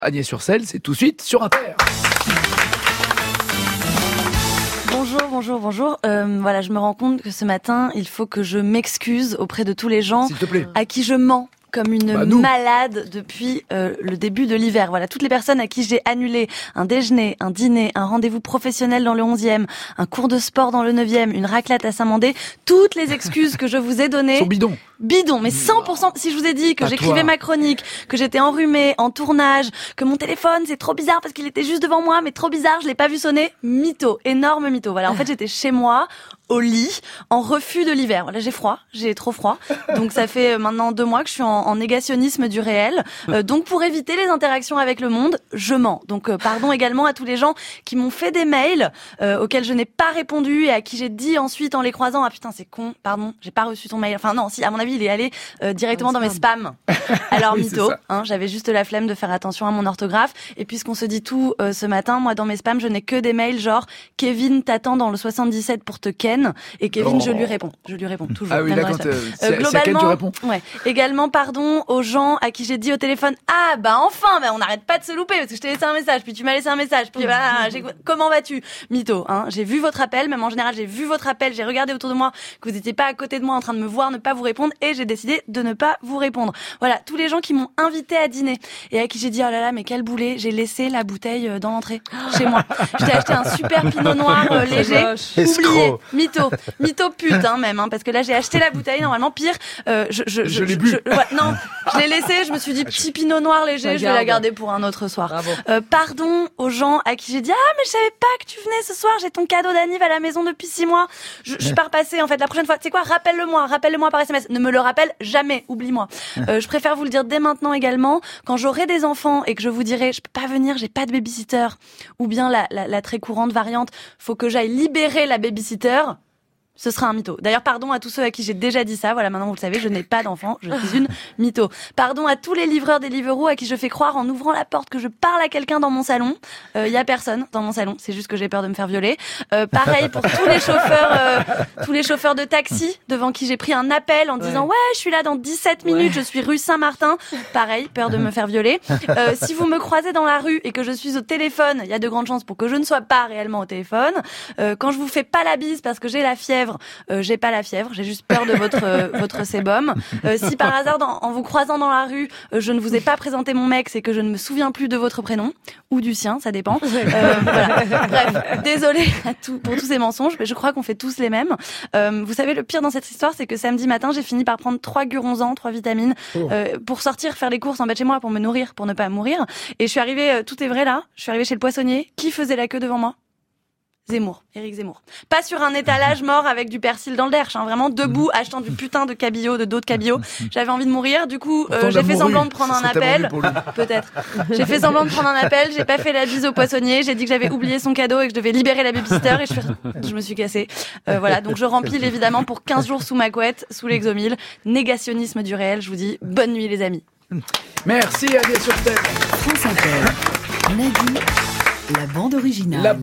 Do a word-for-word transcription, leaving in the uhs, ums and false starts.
Agnès-sur-Celle, c'est tout de suite sur Inter. Bonjour, bonjour, bonjour. Euh, voilà, je me rends compte que ce matin, il faut que je m'excuse auprès de tous les gens S'il te plaît. à qui je mens comme une bah, malade depuis euh, le début de l'hiver. Voilà, toutes les personnes à qui j'ai annulé un déjeuner, un dîner, un rendez-vous professionnel dans le onzième, un cours de sport dans le neuvième, une raclette à Saint-Mandé, toutes les excuses que je vous ai données... Sont bidons. Bidon, mais cent pour cent. Si je vous ai dit que Pas j'écrivais toi. ma chronique, que j'étais enrhumée, en tournage, que mon téléphone, c'est trop bizarre parce qu'il était juste devant moi, mais trop bizarre, je l'ai pas vu sonner. Mytho, énorme mytho. Voilà, en fait, j'étais chez moi, au lit, en refus de l'hiver. Voilà, j'ai froid, j'ai trop froid. Donc ça fait maintenant deux mois que je suis en, en négationnisme du réel. Euh, donc pour éviter les interactions avec le monde, je mens. Donc euh, pardon également à tous les gens qui m'ont fait des mails euh, auxquels je n'ai pas répondu et à qui j'ai dit ensuite en les croisant, ah putain c'est con, pardon, j'ai pas reçu ton mail. Enfin non, si à mon avis il est allé euh, directement dans mes spams. Alors Oui, mytho, c'est ça. hein, j'avais juste la flemme de faire attention à mon orthographe. Et puisqu'on se dit tout euh, ce matin, moi dans mes spams je n'ai que des mails genre Kevin t'attend dans le soixante-dix-sept pour te ken. Et Kevin, Oh. je lui réponds. Je lui réponds toujours. Ah oui, même là, dans les quand spams. euh, Euh, c'est, c'est à quel globalement, tu réponds ouais. Également, pardon aux gens à qui j'ai dit au téléphone, ah bah enfin, bah, on n'arrête pas de se louper parce que je t'ai laissé un message, puis tu m'as laissé un message, puis voilà, j'ai... comment vas-tu, mytho, hein. J'ai vu votre appel, même en général, j'ai vu votre appel, j'ai regardé autour de moi que vous n'étiez pas à côté de moi en train de me voir, ne pas vous répondre, et j'ai décidé de ne pas vous répondre. Voilà, tous les gens qui m'ont invité à dîner et à qui j'ai dit, oh là là, mais quel boulet, j'ai laissé la bouteille euh, dans l'entrée chez moi. Je t'ai acheté un super pinot noir euh, léger. Oublié, Escroc. mytho, mytho pute hein, même, hein, parce que là j'ai acheté la bouteille normalement pire. Euh, je, je, Je l'ai bu. je- ouais, non, je l'ai laissé. Je me suis dit petit pinot noir léger, je vais la garder pour un autre soir. Bravo. Euh, pardon aux gens à qui j'ai dit ah mais je savais pas que tu venais ce soir. J'ai ton cadeau d'anniv à la maison depuis six mois. Je, je suis pas repassée en fait. La prochaine fois, tu sais quoi, rappelle-le-moi, rappelle-le-moi par S M S. Ne me le rappelle jamais, oublie-moi. Euh, je préfère vous le dire dès maintenant également. Quand j'aurai des enfants et que je vous dirai je peux pas venir, j'ai pas de babysitter, ou bien la, la, la très courante variante, faut que j'aille libérer la babysitter. Ce sera un mytho. D'ailleurs, pardon à tous ceux à qui j'ai déjà dit ça. Voilà, maintenant vous le savez, je n'ai pas d'enfant, je suis une mytho. Pardon à tous les livreurs des Deliveroo à qui je fais croire en ouvrant la porte que je parle à quelqu'un dans mon salon. Il euh, y a personne dans mon salon, c'est juste que j'ai peur de me faire violer. Euh, pareil pour tous les chauffeurs, euh, tous les chauffeurs de taxi devant qui j'ai pris un appel en disant ouais, ouais je suis là dans dix-sept minutes, ouais. Je suis rue Saint-Martin. Pareil, peur de me faire violer. Euh, si vous me croisez dans la rue et que je suis au téléphone, il y a de grandes chances pour que je ne sois pas réellement au téléphone. Euh, quand je vous fais pas la bise parce que j'ai la fièvre. Euh, j'ai pas la fièvre, j'ai juste peur de votre euh, votre sébum. Euh, si par hasard, dans, en vous croisant dans la rue, euh, je ne vous ai pas présenté mon mec, c'est que je ne me souviens plus de votre prénom ou du sien, ça dépend. Euh, voilà. Bref, désolée à tout, pour tous ces mensonges, mais je crois qu'on fait tous les mêmes. Euh, vous savez, le pire dans cette histoire, c'est que samedi matin, j'ai fini par prendre trois guronzans, trois vitamines, euh, pour sortir faire les courses en bas de chez moi, pour me nourrir, pour ne pas mourir. Et je suis arrivée, euh, tout est vrai là, je suis arrivée chez le poissonnier. Qui faisait la queue devant moi ? Zemmour, Éric Zemmour. Pas sur un étalage mort avec du persil dans le derche, hein, vraiment debout, achetant du putain de cabillaud, de dos de cabillaud. J'avais envie de mourir, du coup, euh, j'ai fait semblant de prendre un appel. Peut-être. J'ai fait semblant de prendre un appel, j'ai pas fait la bise au poissonnier, j'ai dit que j'avais oublié son cadeau et que je devais libérer la babysitter et je, suis... je me suis cassée. Euh, voilà, donc je rempile évidemment pour quinze jours sous ma couette, sous l'exomile. Négationnisme du réel, je vous dis bonne nuit les amis. Merci Agnès-sur-Celle. France Inter. Nagui, la bande originale. La